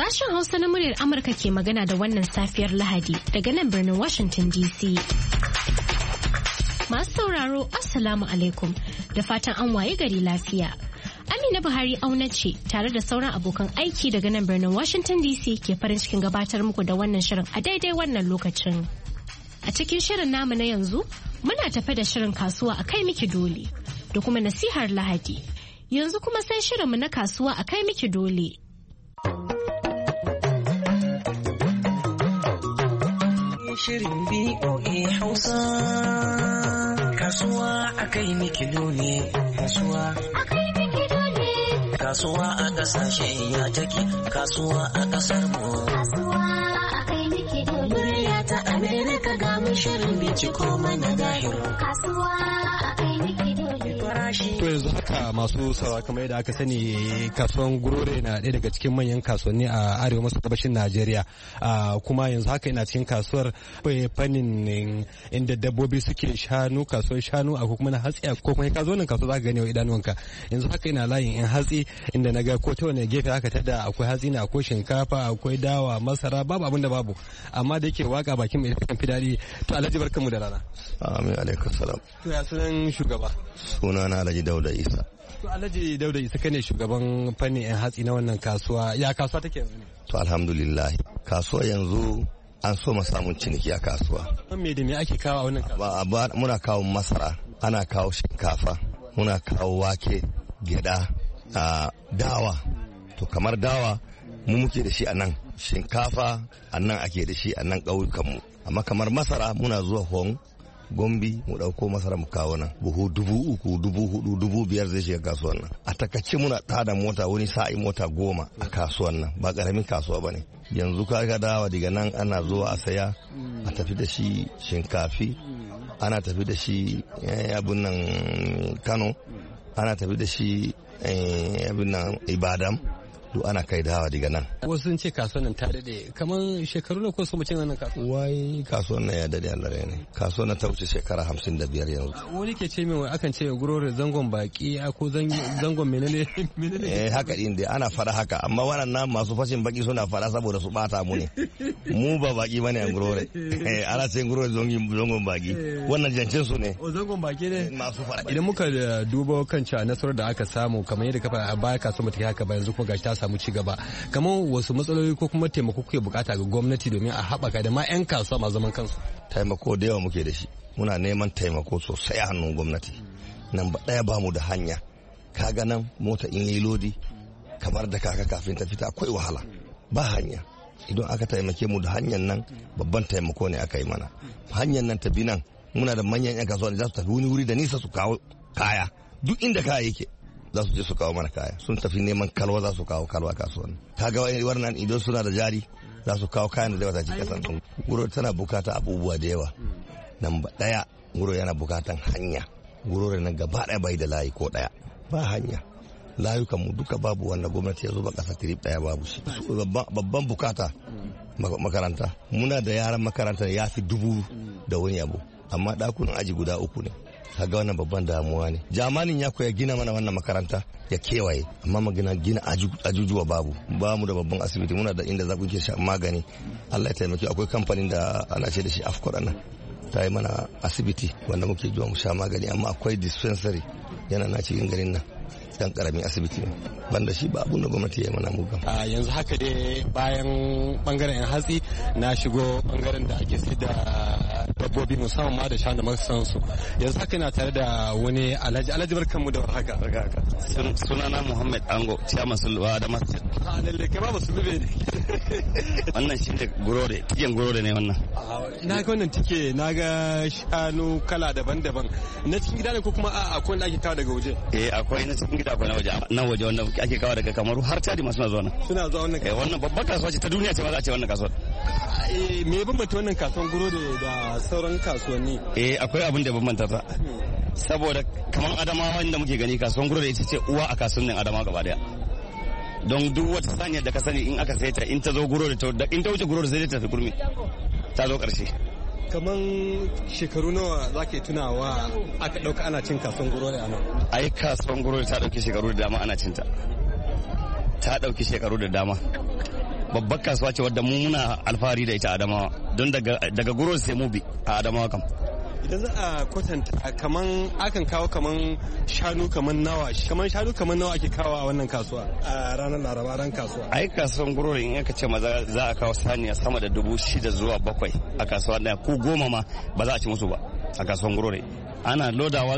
Sashen Hausa na muryar Amurka ke magana da wannan safiyar Lahadi daga nan birnin Washington DC. Masu sauraro, Assalamu alaikum da fatan an waye gari lafiya. Amina Buhari auna ce tare da sauran abokan aiki daga nan birnin Washington DC ke farin cikin gabatar muku da wannan shirin a daidai wannan lokacin. A cikin shirin namu na yanzu, muna tafe da shirin kasuwa a kai miki dole da kuma nasihar Lahadi. Yanzu kuma sai shirinmu na kasuwa a kai miki dole. Shirin BOA Hausa. Kasuwa a kai miki dole. Kasuwa a kai miki dole. Kasuwa a kasashe ya take. Kasuwa a kasar mu. Kasuwa a kai miki dole. Murya ta Amerika ga mu shirin binciko mana dahiro. Kasuwa a kai miki dole. To yanzu haka masu saurara kamar yadda aka sani kasuwan Gurore na ɗaya daga cikin manyan kasuwanni a arewa maso gabashin Najeriya, kuma yanzu haka ina cikin kasuwar fannin inda dabbobi suke shanu, kasuwar shanu a kuma na hatsi ko kuma ka zo nan kasuwa za ka gani wa idanuwanka. Yanzu haka ina layin in hatsi inda na ga ko ta wani gefe haka tada akwai hatsi na akwai shinkafa akwai dawa masara babu abin da babu, amma da yake waka bakin mai kan fi daɗi. To Alhaji barkanmu da rana. Amin alaikum salam. To ya sunan shugaba? Sunana Alhaji Dauda Isa. To Alhaji Dauda Isa kane shugaban fannin 'yan hatsi na wannan kasuwa. Ya kasuwa take yanzu ne? To alhamdulillah. Kasuwa yanzu an so samun ciniki a kasuwa. Me da me ake kawo a wannan kasuwa? Muna kawo masara, ana kawo shinkafa, muna kawo wake, gyada, dawa. To kamar dawa mu muke da shi a nan, shinkafa a nan ake da shi a nan ƙauyukanmu. Amma kamar masara muna zuwa Hong, Gombe mu dauko masara mu kawo nan buhu 3,000, 4,000, 5,000 zai shiga kasuwan nan. A takaice muna tada mota wani sa'i mota 10 a kasuwan nan, ba karamin kasuwa bane. Yanzu kaga dawa daga nan ana zuwa a saya a tafi da shi shinkafi, ana tafi da shi abun nan Kano, ana tafi da shi abun nan Ibadan. Ana kai dawa daga nan. Wasu sun ce kasuwan nan ta dade kamar shekaru na ko su mucin wannan kasuwa? Wai kasuwan nan ya dade Allah ne. Kasuwan nan ta wuce shekara 55 yanzu. Wani ke ce min akan ce Gurore zangon baki ko zangon menene? Haka din dai ana fara haka, amma waɗannan masu fashin baki suna fara saboda su bata mu ne. Mu ba baki bane a Gurore. Ana ce Gurore zangon baki. Wannan jancin su ne. O zangon baki ne masu fara. Idan muka duba kan cewa nasarar da aka samu kamar yadda kafa a baya kasuwa ta haka ba yanzu kuma gashi ta samu ci gaba, kamar wasu matsaloli ko kuma taimako kuke bukata ga gwamnati domin a haɓaka da ma 'yan kasuwa ma zaman kansu? Taimako da yawa muke da shi, muna neman taimako sosai a hannun gwamnati. Nan ba ɗaya ba mu da hanya, kaga nan mota in yi lodi kamar da kaka kafin ta fita akwai wahala, ba hanya. Idan aka taimake mu da hanyar nan babban taimako ne aka yi mana. Hanyar nan ta bi nan muna da manyan 'yan kasuwa da za su tafi wani wuri da nisa su kawo kaya, duk inda kaya yake za su je su kawo mana kaya. Sun tafi neman kalwa za su kawo kalwa kasuwan. Kaga wannan idan suna da jari za su kawo kayan da zai wadaci kasan. Guro tana bukata abubuwa da yawa. Nan ba daya guro yana bukatan hanya. Guro nan gaba daya bai da layi ko daya, ba hanya. Layukan mu duka babu, wanda gwamnati ya zuba kasa trip daya babu shi. Babban bukata makaranta. Muna da yaran makaranta ya fi 1000 da wani abu, amma dakunan aji guda 3 ne. Kaga wannan babban damuwa ne. Jamanin ya koya gina mana wannan makaranta ya kewaye, amma magana gina ajujuwa babu. Ba mu da babban asibiti, muna da inda za ku ke sha magani. Allah ya taimaki, akwai kamfanin da ana ce da shi Afcor nan ta yi mana asibiti wanda muke zuwa mu sha magani, amma akwai dispensary yana na cikin garin nan, dan karamin asibiti ne. Banda shi ba abun da gwamnati ya yi mana mugan. A yanzu haka dai bayan bangaren yan hatsi na shigo bangaren da ake sai da dabbobi musamman ma da shanu da masansu. Yanzu haka na tare da wani Alhaji barkanmu da haka. Sunana Muhammad Ango, ciyaman Sulwa da Masjid. A lalle kai ba ba sulube ne. Wannan shi ne Gurore, tiken Gurore ne wannan. Na ga wannan tike, na ga shanu kala daban-daban. Na cikin gida ne ko kuma akwai wanda ake kawo daga waje? Akwai na cikin gida, akwai na waje. Na waje wanda ake kawo daga Kamaru har Chadi masu na zuwa nan. Suna zuwa wannan kasuwa. Wannan babbar kasuwa ce ta duniya ce ma za a ce wannan kasuwa. Me ya bambanta wannan kasuwan Gurore da sauran kasuwanni? Akwai abin da ya bambanta ta. Saboda kamar Adamawa inda muke gani kasuwan Gurore ita ce uwa a kasuwannin Adamawa gaba daya. Don duk wata saniyar da ka sani in aka sai ta in ta zo Gurore in ta wuce Gurore sai ta tafi Kurmi. Ta zo karshe. Kaman shekaru nawa za ke tunawa aka ɗauka ana cin kasuwan Gurore a nan? Ai kasuwan Gurore ta ɗauki shekaru da dama ana cinta. Ta ɗauki shekaru da dama. babbar kasuwa ce wadda mu muna alfahari da ita Adamawa don daga gurore sai Mubi a Adamawa kam. Idan za a kwatanta kaman akan kawo kaman shanu kaman nawa ake kawo a wannan kasuwa a ranar Laraba ran kasuwa. Ai kasuwan gurore in aka ce maza za a kawo saniya sama da 6,000 zuwa 7,000 a kasuwa daya ko 10 ma ba za a ci musu ba a kasuwan gurore. Ana lodawa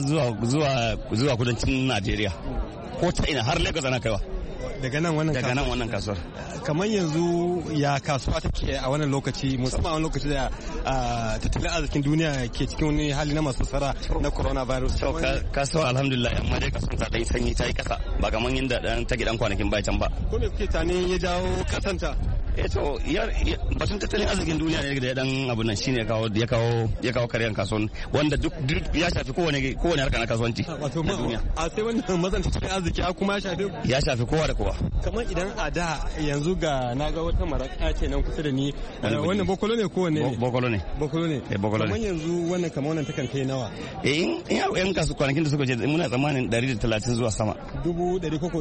zuwa kudancin Najeriya ko ta ina har Lagos ana kaiwa. Daga nan wannan kasuwar. Kamar yanzu ya kasuwa take a wannan lokaci musamman a wani lokaci da tattalin arzikin duniya ke cikin wani hali na masu tsara na coronavirus. Kasuwa alhamdulillah amma dai kasuwar ta dai sanyi ta yi kasa ba kamar yadda ta gidan kwanakin bai can ba. Ko me kuke tani ya jawo kasanta? To batun tattalin arzikin duniya ne da dan abun nan shine ya kawo karyan kasuwan wanda duk ya shafi kowane harka na kasuwanci na duniya. A sai wannan matsan tattalin arziki kuma ya shafi kowa da kowa. Kamar idan a da yanzu na ga wata maraka ce nan kusa da ni wannan bokolo ne ko wanne ne? Bokolo ne. Kamar yanzu wannan takan kai nawa? Yan kasu kwanakin da suka ce muna tsammanin 130 zuwa sama. 100 koko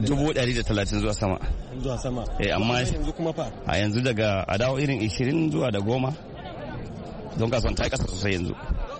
130 zuwa sama. Zuwa sama. Amma yanzu kuma fa a yanzu daga adawo irin 20 zuwa da 10 don kasuwan ta yi kasa sosai yanzu.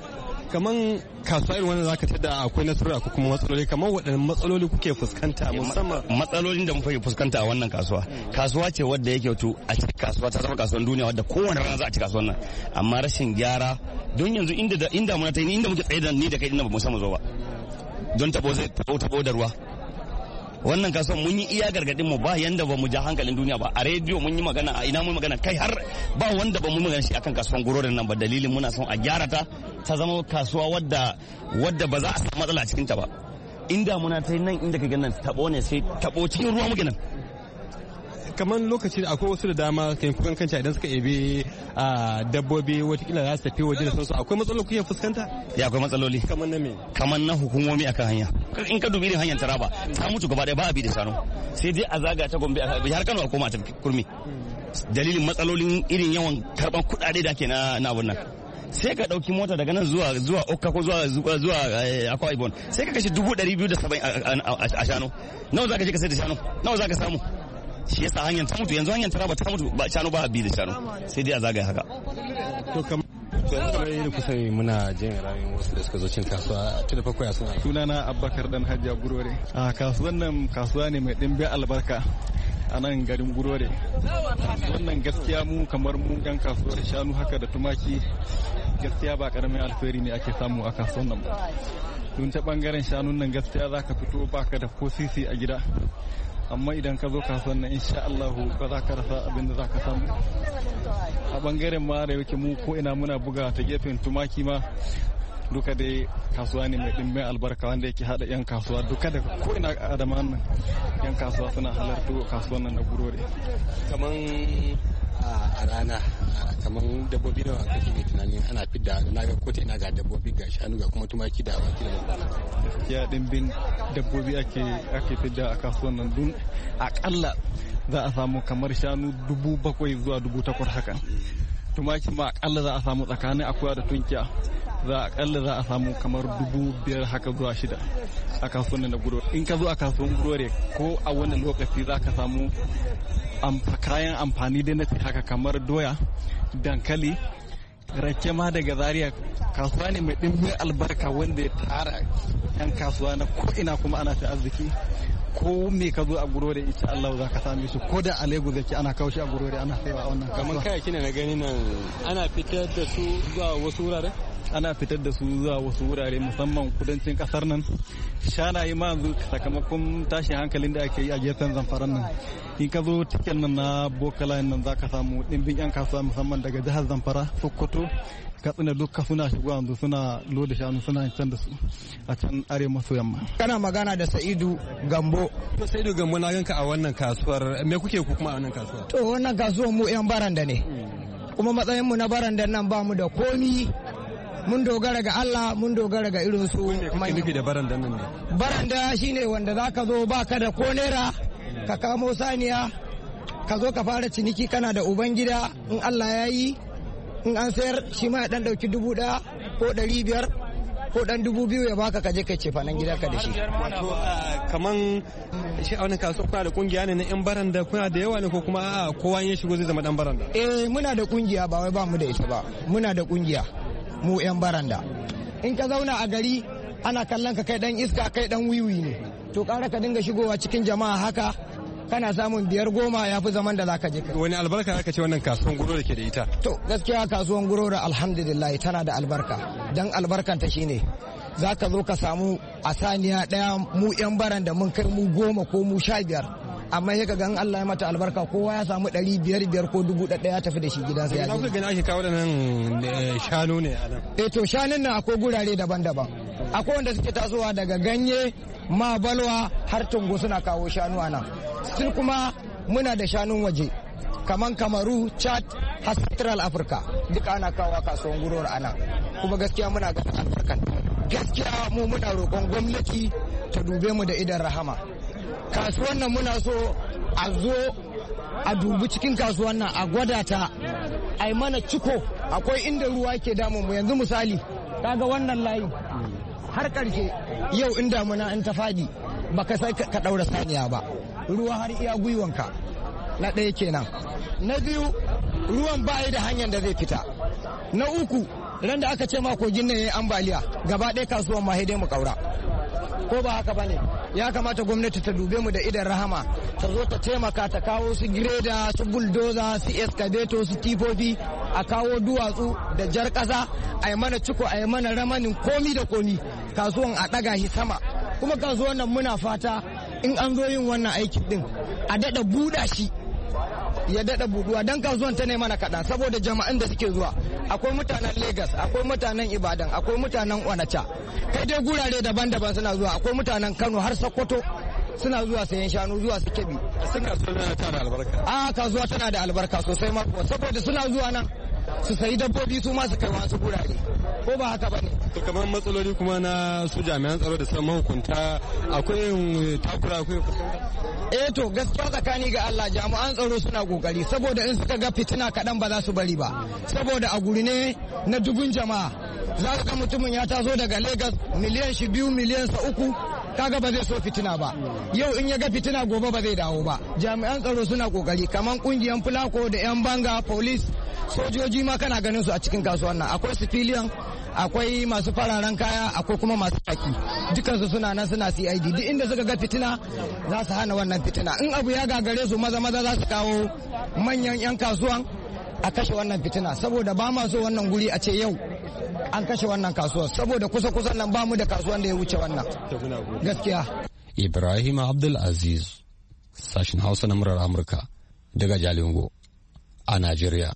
Kaman kasuwa irin wannan zaka tada akwai nasarori ko kuma matsaloli, kamar waɗannan matsaloli kuke fuskanta musamman? Matsalolin da muke fuskanta a wannan kasuwa ce wadda yake wato a cikin kasuwa ta zama kasuwan duniya wadda kowane rana za a ci kasuwan nan, amma rashin gyara don yanzu inda muna ta yi inda muke tsaye da ni da kai inda ba mu samu zo ba don tabo da ruwa. Wannan kasuwan mun yi iya gargadin mu ba yanda ba mu ja hankalin duniya ba, a rediyo mun yi magana, a ina mun magana, kai har ba wanda ba mu magana shi akan kasuwan gurorin nan ba, dalilin muna son a gyara ta zama kasuwa wadda ba za a samu matsala a cikin ta ba. Inda muna ta nan inda ka ganin tabo ne sai tabo cikin ruwa muke nan. Kamar lokaci da akwai wasu da dama kan kukan kanci idan suka ebe dabbobi watakila za su tafi waje da sansu, akwai matsaloli kuke fuskanta? Ya akwai matsaloli. Kamar na me? Kamar na hukumomi akan hanya. In ka dubi irin hanyar Taraba ta mutu gaba ɗaya ba a bi da shanu, sai dai a zaga ta Gombe har Kano a koma a tafi Kurmi. Dalilin matsalolin irin yawan karɓar kuɗaɗe da ake na abun nan. Sai ka ɗauki mota daga nan zuwa Okka ko zuwa Akwa Ibom sai ka kashe 270 a shanu. Nawa za ka je ka sai da shanu? Nawa za ka samu? Shi yasa hanyar ta mutu, yanzu hanyar Taraba ta mutu, ba shanu ba bi da shanu, sai dai a zagaya haka. To kamar yadda kusa muna jin rayuwar wasu da suka zo cin kasuwa tun da farko ya suna. Sunana Abubakar dan Hajiya Gurore. A kasuwan nan kasuwa ne mai ɗimbin albarka a nan garin Gurore. Wannan gaskiya mu kamar mu yan kasuwar shanu haka da tumaki gaskiya ba karamin alfahari ne ake samu a kasuwan nan ba. Don ta bangaren shanun nan gaskiya zaka fito baka da ko sisi a gida. Amma idan ka zo kasuwan nan insha Allah ba za ka rasa abin da za ka samu. A bangaren ma da yake mu ko ina muna buga ta gefen tumaki ma duka dai kasuwa ne mai dimbin albarka wanda yake hada yan kasuwa duka da ko ina a Adamawa nan yan kasuwa suna halarta kasuwan nan da Gurore. Kaman a rana kamar dabbobi nawa kake mai tunanin ana fidda, na ga kotu ina ga dabbobi ga shanu ga kuma tumaki da awaki da mutane. Gaskiya dimbin dabbobi ake fidda a kasuwan nan dun akalla za a samu kamar shanu 7,000 zuwa 8,000 haka. Tumaki ma akalla za a samu tsakanin akuya da tunkiya akalla za a samu kamar 5,000 haka zuwa 6 a kasuwan na Gurore. In ka zo a kasuwan Gurore ko a wani lokaci za ka samu kayan amfani da na haka kamar doya, dankali, rake ma daga Zaria. Kasuwa ne mai dimbin albarka wanda ya tara yan kasuwa na ko ina kuma ana ta arziki. Ko me ka zo a Gurore insha Allah za ka same su, ko da a Lagos yake ana kawo shi a Gurore ana saiwa a wannan kasuwa. Kamar kayaki ne na gani nan ana fitar da su zuwa wasu wurare? Ana fitar da su zuwa wasu wurare musamman kudancin kasar nan. Shanaye ma yanzu sakamakon tashin hankalin da ake yi a gefen Zamfara nan, in ka zo cikin nan na Bokala nan za ka samu dimbin yan kasuwa musamman daga jihar Zamfara, Sokoto, Katsina duka suna shigowa yanzu suna loda shanu suna can da su a can arewa maso yamma. Kana magana da Sa'idu Gambo. To Sa'idu Gambo, na ganka a wannan kasuwar, me kuke ku kuma a wannan kasuwar? To wannan kasuwar mu yan baranda ne, kuma matsayin mu na baranda nan ba mu da komi. Mun dogara ga Allah, mun dogara ga irin su. Kuma nufi da baranda nan ne? Baranda shine wanda za ka zo baka da ko naira ka kamo saniya ka zo ka fara ciniki kana da ubangida, in Allah ya yi in an sayar shi ma ya dan dauki 1,000 ko 500 ko dan 2000 ya baka kaje kai cefanen gidanka da shi. Kaman shi a wani kasuwa kuna da kungiya ne na yan baranda, kuna da yawa ne ko kuma kowa ya shigo zai zama dan baranda? Muna da kungiya, ba wai ba mu da ita ba, muna da kungiya mu yan baranda. In ka zauna a gari ana kallon ka kai dan iska, kai dan wiwi ne, to kara ka dinga shigowa cikin jama'a haka kana samun 5-10 ya fi zaman da zaka je. Wani albarka aka ce wannan kasuwan gurore ke da ita? To gaskiya kasuwan gurore alhamdulillah tana da albarka, dan albarkanta shine zaka zo ka samu a saniya daya mu yan baranda mun kai mu 10 ko mu 15, amma sai ka ga Allah ya mata albarka kowa ya samu 500 ko 1000 ya tafi da shi gidansa ya je. Ina gani ake kawo da nan shanu ne a nan? To shanun nan akwai gurare daban-daban, akwai wanda suke tasowa daga ganye ma balwa har tungo suna kawo shanu a nan. Still kuma muna da shanun waje kaman Kamaru, Chad, har Central Africa duka ana kawo kasuwan gurore a nan, kuma gaskiya muna ganin albarkan. Gaskiya mu muna roƙon gwamnati ta dube mu da idan rahama. Kasuwan nan muna so a zo a dubi cikin kasuwan nan a gwada ta, a yi mana ciko. Akwai inda ruwa ke damun mu, yanzu misali kaga wannan layi har ƙarshe yau in damuna in ta fadi baka sai ka ɗaura saniya ba, ruwa har iya gwiwanka. Na ɗaya kenan. Na biyu, ruwan ba da hanyar da zai fita. Na uku, ran da aka ce ma kogin nan yayi ambaliya gaba ɗaya kasuwan ma sai dai mu kaura. Ko ba haka bane? Ya kamata gwamnati ta dube mu da idan rahama, ta zo ta taimaka, ta kawo su gireda, su buldoza, su excavator, su tifofi, a kawo duwatsu da jar ƙasa, a yi mana ciko, a yi mana ramanin komi da komi, kasuwan a ɗaga shi sama. Kuma kasuwan nan muna fata in an zo yin wannan aikin din a daɗa buɗa shi, ya daɗa buɗuwa, don kasuwan ta ne mana kaɗan saboda jama'an da suke zuwa. Akwai mutanen Lagos, akwai mutanen Ibadan, akwai mutanen Onitsha, kai dai gurare daban-daban suna zuwa. Akwai mutanen Kano har Sokoto suna zuwa sayan shanu, zuwa su Kebbi. Kasuwa tana da albarka? Kasuwa tana da albarka sosai ma kuwa, saboda suna zuwa nan su sayi dabbobi su ma su kai wasu gurare, ko ba haka bane? To kamar matsaloli kuma na su jami'an tsaro da sauran mahukunta, akwai takura, akwai to gaskiya tsakani ga Allah jami'an tsaro suna kokari, saboda in suka ga fitina kaɗan ba za su bari ba, saboda a guri ne na dubun jama'a. Za ka ga mutumin ya taso daga Lagos, miliyan 2 miliyan 3, kaga ba zai so fitina ba. Yau in ya ga fitina gobe ba zai dawo ba. Jami'an tsaro suna kokari, kamar kungiyan Fulako da yan banga, police, sojoji ma kana ganin su a cikin kasuwan nan. Akwai civilian, akwai masu fararen kaya, akwai kuma masu kaki, dukansu suna nan suna CID. Duk inda suka ga fitina za su hana wannan fitina. In abu ya gagare su maza za su kawo manyan 'yan kasuwan a kashe wannan fitina, saboda ba ma so wannan guri a ce yau an kashe wannan kasuwar, saboda kusa nan ba mu da kasuwan da ya wuce wannan gaskiya. Ibrahim Abdul Aziz, sashin Hausa na murar Amurka daga Jalingo a Najeriya.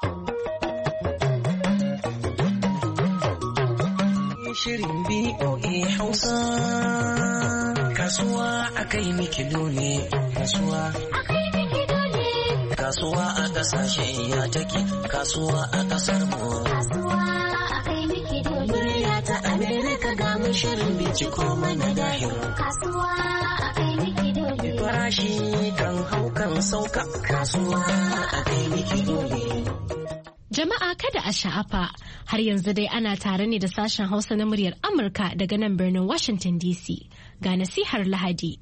Shirin BOA Hausa, kasuwa akai miki dole, kasuwa kasuwa a kasashe ya take, kasuwa a kasar mu, kasuwa akai miki dole. Murya ta Amerika ga mu shirin binciko mana dahir, kasuwa akai miki dole. Farashi kan hau kan sauka, kasuwa akai miki dole. Jama'a kada a sha'afa, har yanzu dai ana tare ne da sashen Hausa na muryar Amurka daga nan birnin Washington DC. Ga nasihar Lahadi.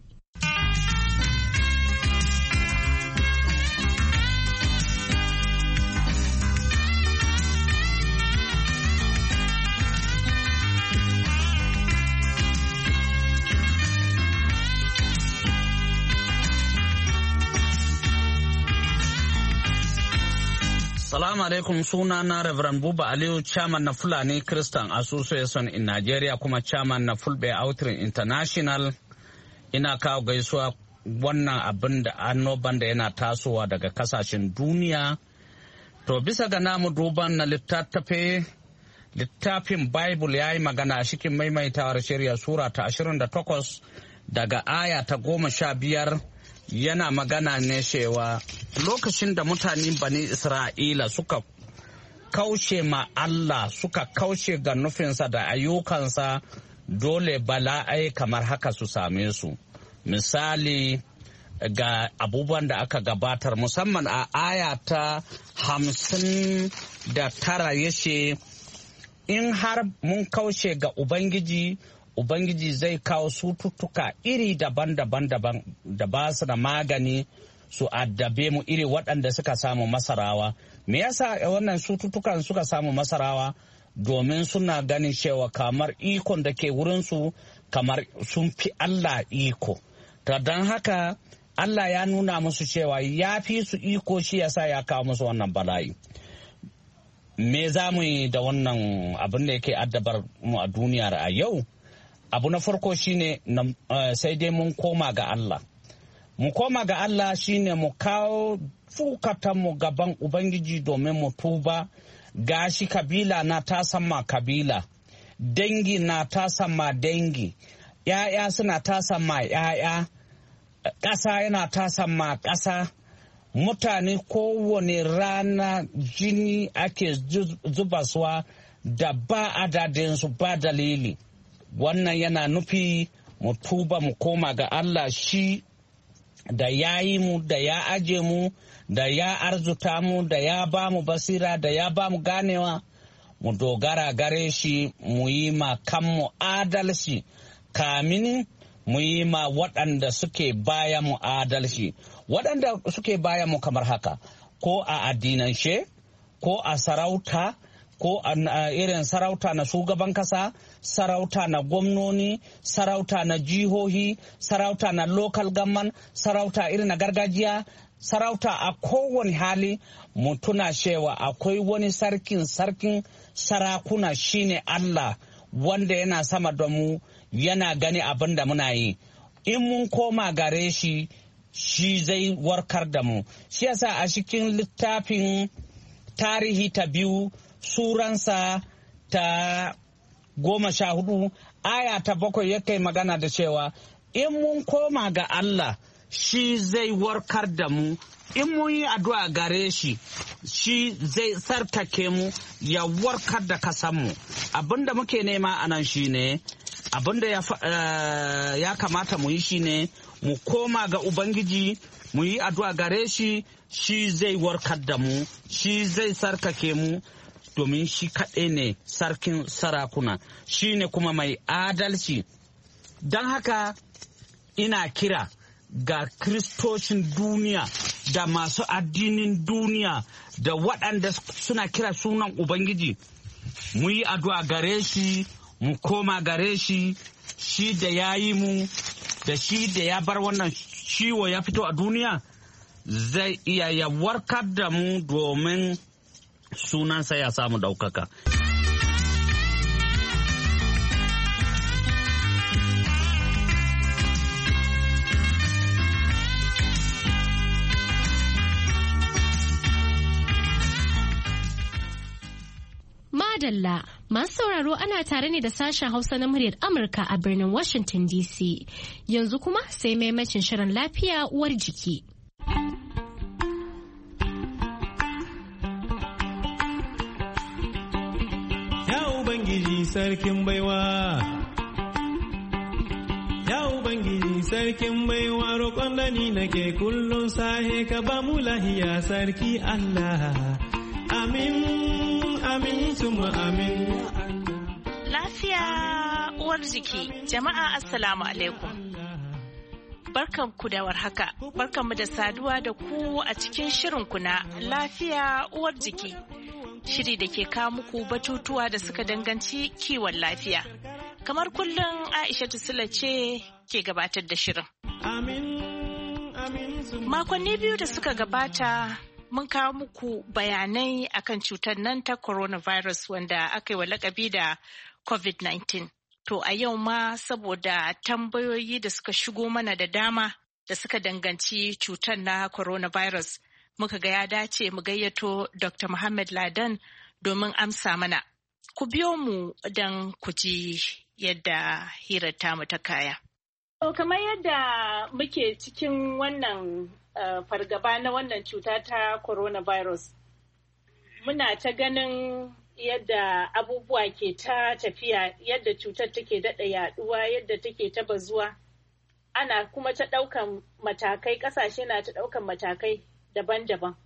Salamu alaikum, suna na Reverend Buba Aliyu, chairman na Fulani Christian Association in Nigeria, kuma chairman na Fulbe Outreach International. Ina kawo gaisuwa wannan abin da annoban da yana tasowa daga kasashen duniya. To bisa ga namu duban na littafin Bible ya yi magana a cikin maimaitawar shirya Sura ta 28 daga aya ta 15. Yana magana ne cewa lokacin da mutanen Bani Isra'ila suka kaushe ma Allah, suka kaushe ga nufinsa da ayyukansa, dole bala'ai kamar haka su same su. Misali ga abubuwan da aka gabatar, musamman a aya ta 59 yace in har mun kauce ga Ubangiji zai kawo cututtuka iri daban-daban da ba su da magani su addabe mu iri waɗanda suka samu Masarawa. Me yasa wannan cututtukan suka samu Masarawa? Domin suna ganin cewa kamar ikon da ke wurinsu kamar sun fi Allah iko. Don haka Allah ya nuna musu cewa ya fi su iko, shi yasa ya kawo musu wannan bala'i. Me za mu yi da wannan abin da yake addabar mu a duniyar a yau? Abu na farko shine sai dai mun koma ga Allah. Mu koma ga Allah shine mu kawo fukatanmu gaban Ubangiji domin mu tuba. Gashi kabila na ta sama kabila, dangi na ta sama dangi, ‘ya'ya suna ta sama ‘ya'ya, ƙasa yana ta sama ƙasa. Mutane kowane rana jini ake zubaswa da ba adadinsu ba dalili. Wannan yana nufi mu tuba mu koma ga Allah, shi da ya yi mu, da ya aje mu, da ya arzuta mu, da ya ba mu basira, da ya ba mu ganewa. Mu dogara gare shi, mu yi ma kanmu adalci kamin mu yi ma waɗanda suke baya mu adalci. Waɗanda suke baya mu kamar haka, ko a addinance, ko a sarauta, ko a irin sarauta na shugaban kasa, sarauta na gwamnoni, sarauta na jihohi, sarauta na local government, sarauta irin na gargajiya, sarauta a kowane hali. Mu tuna cewa akwai wani sarkin sarakuna shine Allah, wanda yana sama da mu, yana gani abin da muna yi. In mun koma gare shi, shi zai warkar da mu. Shi yasa a cikin littafin Tarihi ta 2 suransa ta 14 aya ta 7 ya kai magana da cewa in mun koma ga Allah, shi zai warkar da mu. In mun yi addu'a gare shi, shi zai sarkake mu, ya warkar da kasanmu. Abinda muke nema a nan shi ne, abinda ya kamata mu yi shi ne, mu koma ga Ubangiji, mu yi addu'a gare shi, shi zai warkar da mu, shi zai sarkake mu, domin shi kaɗai ne sarkin sarakuna, shi ne kuma mai adalci. Don haka ina kira ga Kiristocin duniya da masu addinin duniya da waɗanda suna kira sunan Ubangiji, mu yi addu'a gare shi, mu koma gare shi, shi da ya yi mu, da shi da ya bar wannan ciwo ya fito a duniya, zai iya ya warkar da mu domin sunansa ya samu ɗaukaka. Madalla, masu sauraro ana tare ne da sashen Hausa na muryar Amurka a birnin Washington DC. Yanzu kuma sai maimacin shirin lafiya uwar jiki. Ya Ubangiji sarkin baiwa, ya Ubangiji sarkin baiwa, roƙon da ni nake kullum sahe ka ba mu lahiya sarki Allah. Amin, amin, tuma amin. Lafiya uwar jiki, jama'a assalamu alaikum. Barkanku da warhaka, barkanmu da saduwa da ku a cikin shirinku na lafiya uwar jiki. Shiri da ke kawo muku batutuwa da suka danganci kiwon lafiya. Kamar kullum Aisha Sula ce ke gabatar da shirin. Makonni 2 da suka gabata mun kawo muku bayanai akan cutar nan ta coronavirus wanda aka yi wa lakabi da COVID-19. To a yau ma saboda tambayoyi da suka shigo mana da dama da suka danganci cutar na coronavirus, muka ga ya dace mu gayyato Dr. Muhammad Ladan domin amsa mana. Ku biyo mu don ku ji yadda hirar tamu ta kaya. Kamar yadda muke cikin wannan fargaba na wannan cuta ta coronavirus, muna ta ganin yadda abubuwa ke ta tafiya, yadda cutar take daɗa yaɗuwa, yadda take ta bazuwa. Ana kuma ta ɗaukan matakai, ƙasashe na ta ɗaukan matakai daban-daban.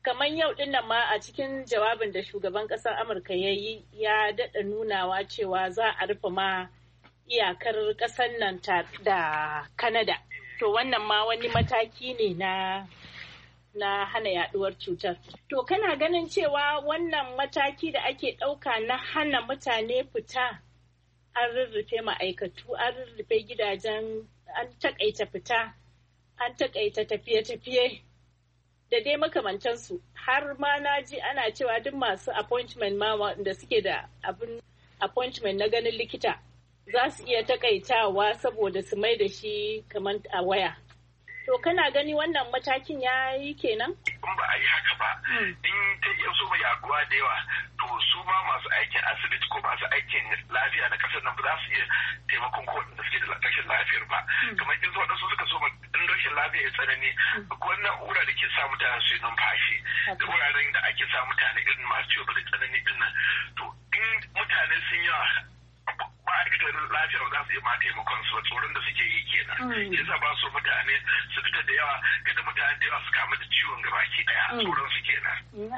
kamar yau din nan ma a cikin jawabin da shugaban ƙasar Amurka ya yi ya daɗa nunawa cewa za a rufe ma iyakar ƙasar nan da Canada. To wannan ma wani mataki ne na hana yaduwar cutar. To kana ganin cewa wannan mataki da ake ɗauka na hana mutane fita, an rurrufe ma'aikatu, an rurrufe gidajen, an takaita fita, an takaita tafiye-tafiye da dai makamantansu, har ma na ji ana cewa duk masu appointment ma da suke da abin appointment na ganin likita za su iya takaitawa saboda su mai da shi kamar a waya. To kana gani wannan matakin ya yi kenan? In ba a yi haka ba, in ta iya so mai yaduwa da yawa, to su ma masu aikin asibiti ko masu aikin lafiya na kasar nan ba za su iya taimakon ko wanda suke da rashin lafiyar ba. Kamar kin zo waɗansu suka so in rashin lafiya ya tsanani, akwai na'ura da ke sa mutane su yi numfashi, da wuraren da ake sa mutane irin masu ciwo da tsanani din nan. To in mutane sun yawa ma'aikatan lafiyar za su yi ma taimakon su tsoron da suke yi kenan. Yasa ba su mutane su fita da yawa, kada mutane da yawa su kama da ciwon gabaki daya tsoron su kenan.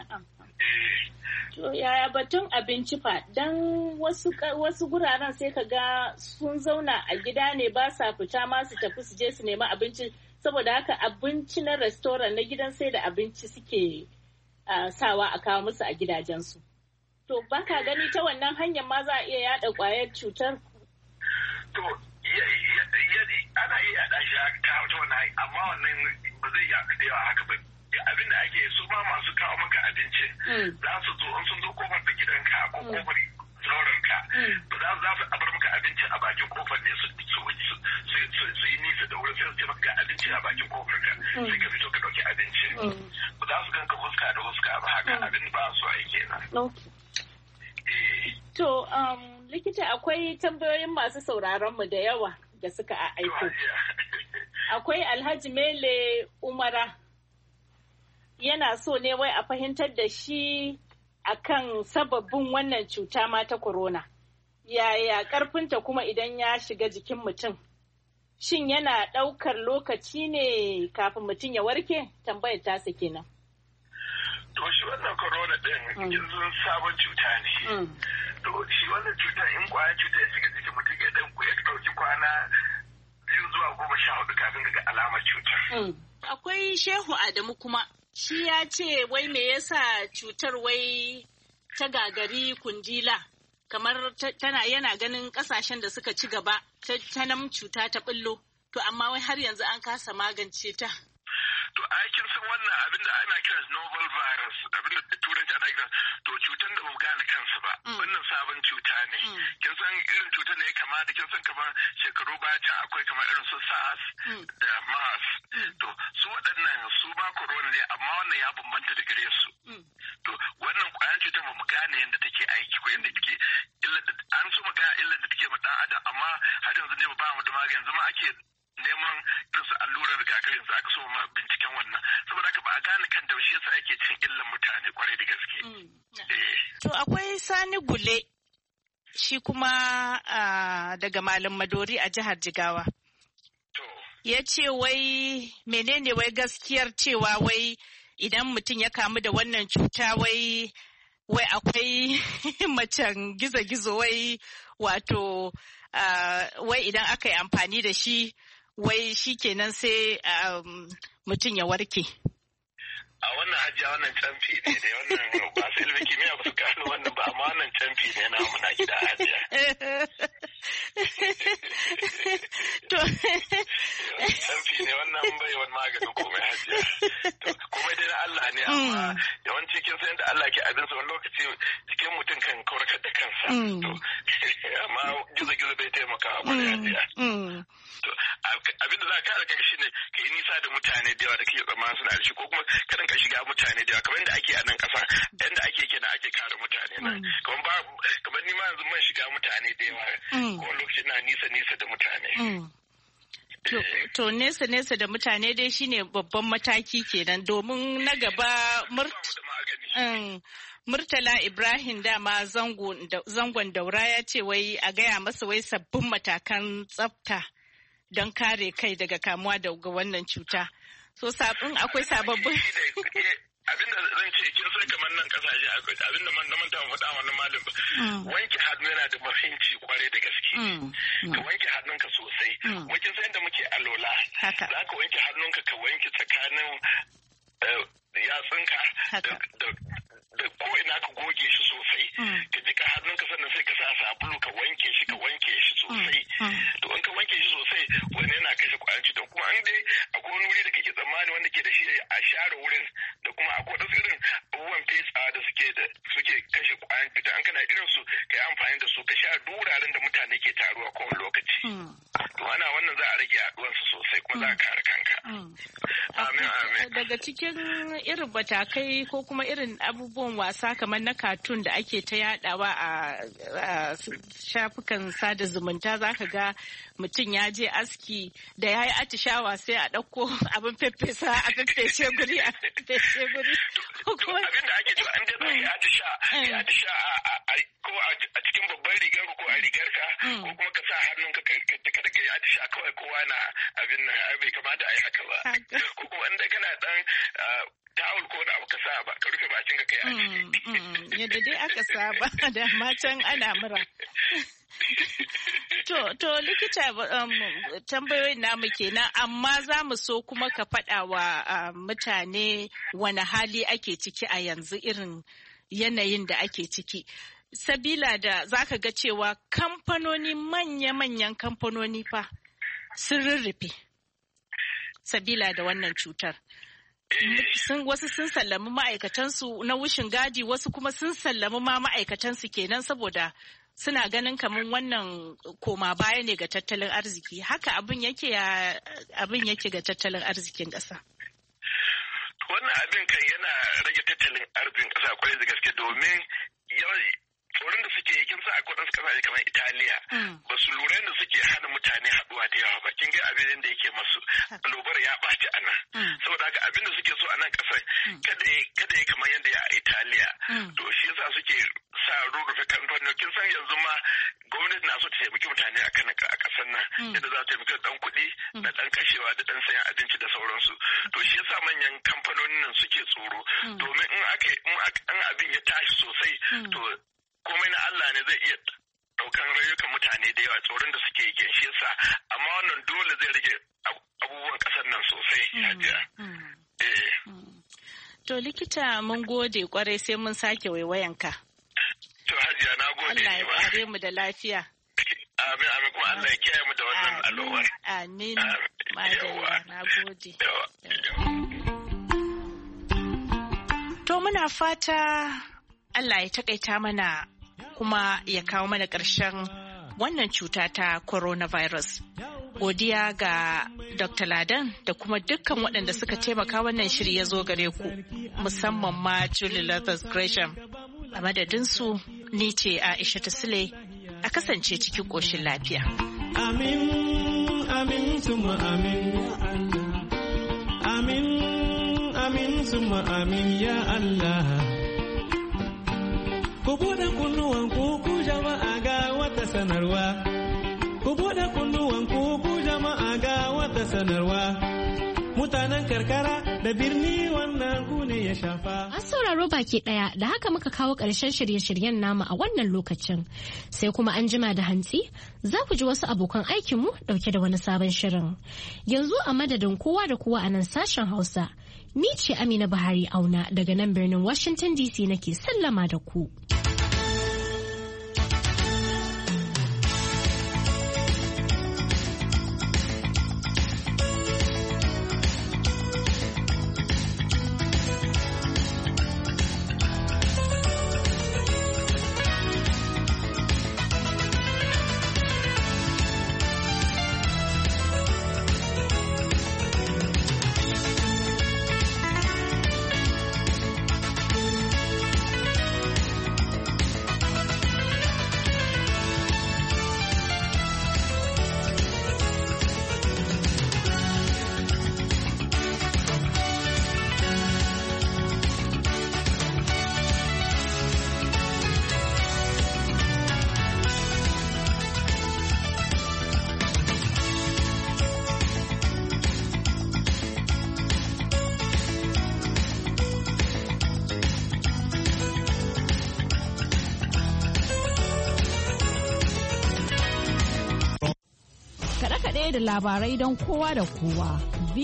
To yaya batun abinci fa? Dan wasu guraren sai ka ga sun zauna a gida ne ba sa fita ma su tafi su je su nemi abinci, saboda haka abinci na restoran na gidan sai da abinci suke sawa a kawo musu a gidajensu. To ba ka gani ta wannan hanyar ma za a iya yada kwayar cutar? To ana iya yada shi ta wannan, amma wannan ba zai yaɗu da yawa haka ba. Abin da ake su ma masu kawo maka abinci za su zo in sun zo kofar da gidanka ko kofar zaurenka, to za su abar maka abinci a bakin kofar ne su yi nisa da wurin sai su ce maka abinci a bakin kofar ka sai ka fito ka ɗauki abinci. Ba za su ganka huska da huska ba, haka abin ba su a yi kenan. To, likita akwai tambayoyin masu sauraronmu da yawa da suka aiko. Akwai Alhaji Mele Umara yana so ne wai a fahimtar da shi akan sababin wannan cuta ma ta corona. Yaya karfinta kuma idan ya shiga jikin mutum? Shin yana ɗaukar lokaci ne kafin mutum ya warke? Tambayar tasa kenan. To shi wannan corona ɗin yanzu sabon cuta ne. To shi wannan cuta in kwayar cuta ya shiga jikin mutum ya ɗauki kwana 2 zuwa 14 kafin ga alamar cutar. Akwai Shehu Adamu kuma shi ya ce wai me yasa cutar wai ta gagari kundila, kamar yana ganin kasashen da suka ci gaba ta nan cuta ta ɓullo, to amma wai har yanzu an kasa magance ta. To aikin sun wannan abin da ana kiran novel virus, abin da turanci ana kiran to cutar da bamu gane kansu ba. Wannan sabon cuta ne. Kin san irin cutar da ya kama da kin san kamar shekaru baya can akwai kamar irin su SARS da MERS. To su waɗannan su ba corona ne, amma wannan ya bambanta da gare su. To wannan ƙwayar cutar bamu gane yadda take aiki ko yadda take an so mu ga illar da take ma ɗan adam, amma har yanzu ne ba mu da magani, yanzu ma ake neman irin su allurar rigakafi yanzu aka so ma binciken wannan, saboda haka ba a gane kan da shi yasa ake cin illan mutane kwarai da gaske. To akwai Sani Gule shi kuma daga Malam Madori a jihar Jigawa. Ya ce wai menene wai gaskiyar cewa wai idan mutum ya kamu da wannan cuta wai akwai macen gizo-gizo wai wato wai idan aka yi amfani da shi wai shi kenan sai mutum ya warke. A wannan hajiya wannan camfi ne da wannan ba su ilimin kimiyya ba su gano wannan ba, amma wannan camfi ne na muna gida hajiya. Camfi ne wannan bai wani maganin komai hajiya. Komai dai na Allah ne, amma yawanci kin san yadda Allah ke abin sa wani lokaci jikin mutum kan kawarkar da kansa. Amma gizo-gizo bai taimaka a kwarai hajiya. Abin da za ka kare kanka shine ka yi nisa da mutane da yawa da kake tsammanin suna da shi, ko kuma kadan ka shiga mutane da yawa kamar yadda ake a nan ƙasa, yadda ake kenan ake kare mutane nan. Kamar ni ma yanzu man shiga mutane da yawa, ko lokaci na nisa da mutane. To nesa da mutane dai shine babban mataki kenan, domin na gaba Murtala Ibrahim dama zangon Daura ya ce wai a gaya masa wai sabbin matakan tsafta don kare kai daga kamuwa daga wannan cuta. So akwai sababbin abinda zan ce kin sai kamar nan kasashe abinda na manta faɗa wannan malam wanke hannu yana da muhimmanci kwarai da gaske ka wanke hannunka sosai wakin sai da muke alola za ka wanke hannunka ka wanke tsakanin yatsunka da ko ina ka goge shi sosai ka jika hannunka sannan sai ka sa sabulu ka wanke shi sosai to in ka wanke shi sosai wani yana kashe kwayan cuta kuma an dai akwai wani wuri da kake tsammani wanda ke da shi a share wurin da kuma akwai wasu irin abubuwan fetsa da suke kashe kwayan cuta an kana irin su ka yi amfani da su ka sha duraren da mutane ke taruwa kowane lokaci to ana wannan za a rage yaduwarsu sosai kuma za a kare kanka amin daga cikin irin matakai ko kuma irin abubuwan wasa kamar na katun da ake ta yadawa a shafukan sada zumunta zaka ga mutum ya je aski da ya yi atishawa sai a ɗauko abin feffesa a feffeshe guri abin da ake cewa an da zai atisha ko a cikin babban rigar ko a rigar ka ko kuma ka sa hannunka kada ka yi atisha kawai kowa na abin nan bai kamata a yi haka ba ko kuma inda kana dan tawul ko da abu ka sa ba ka rufe bakin ka kai a ciki yadda dai aka saba da matan ana mura To likita tambayoyin namu kenan amma za mu so kuma ka faɗa wa mutane wani hali ake ciki a yanzu irin yanayin da ake ciki. Sabila da za ka ga cewa kamfanoni manya-manyan kamfanoni fa sun rurrufe. Sabila da wannan cutar. Wasu sun sallami ma'aikatansu na wushin gadi wasu kuma sun sallami ma ma'aikatansu kenan saboda suna ganin kamar wannan koma baya ne ga tattalin arziki haka abin yake ga tattalin arzikin ƙasa. Wannan abin kan yana rage tattalin arzikin ƙasa kwarai da gaske domin tsoron da suke kin sa akwai wasu kasashe kamar Italiya ba su lura da suke hana mutane haɗuwa da yawa ba kin ga abin da yake masu lobar ya ɓaci a nan saboda haka abin da suke so a nan ƙasar kada ya kamar yadda ya a Italiya to shi yasa suke sa rurrufe kamfanoni kin san yanzu ma gwamnati na so ta taimaki mutane a ƙasar nan yadda za ta taimaki da ɗan kuɗi da ɗan kashewa da ɗan sayan abinci da sauransu to shi yasa manyan kamfanonin nan suke tsoro domin in abin ya tashi sosai to komai na Allah ne zai iya ɗaukan rayukan mutane da yawa tsoron da suke yi shi yasa amma wannan dole zai rage abubuwan ƙasar nan sosai hajiya. To likita mun gode kwarai sai mun sake waiwayanka. To hajiya na gode ne ba. Allah ya kare mu da lafiya. Amin amin kuma Allah ya kiyaye mu da wannan al'ummar. Amin. Madalla na gode. To muna fata Allah ya takaita mana kuma ya kawo mana ƙarshen wannan cuta ta coronavirus. Godiya ga Dr. Ladan da kuma dukkan waɗanda suka taimaka wannan shiri ya zo gare ku, musamman ma Julie Lathers Gresham. A madadinsu ni ce Aisha Sule a kasance cikin ƙoshin lafiya. Amin, amin, summa amin, amin, amin, summa amin, ya Allah. Ku buɗe kunnuwan ku jama'a ga wata sanarwa. Ku buɗe kunnuwan ku jama'a ga wata sanarwa. Mutanen karkara da birni wannan ku ne ya shafa. An sauraro baki ɗaya da haka muka kawo ƙarshen shirye-shiryen namu a wannan lokacin. Sai kuma an jima da hantsi za ku ji wasu abokan aikinmu ɗauke da wani sabon shirin. Yanzu a madadin kowa da kowa a nan sashen Hausa. Ni ce Amina Buhari Auna daga nan birnin Washington DC nake sallama da ku. da labarai don kowa da kowa.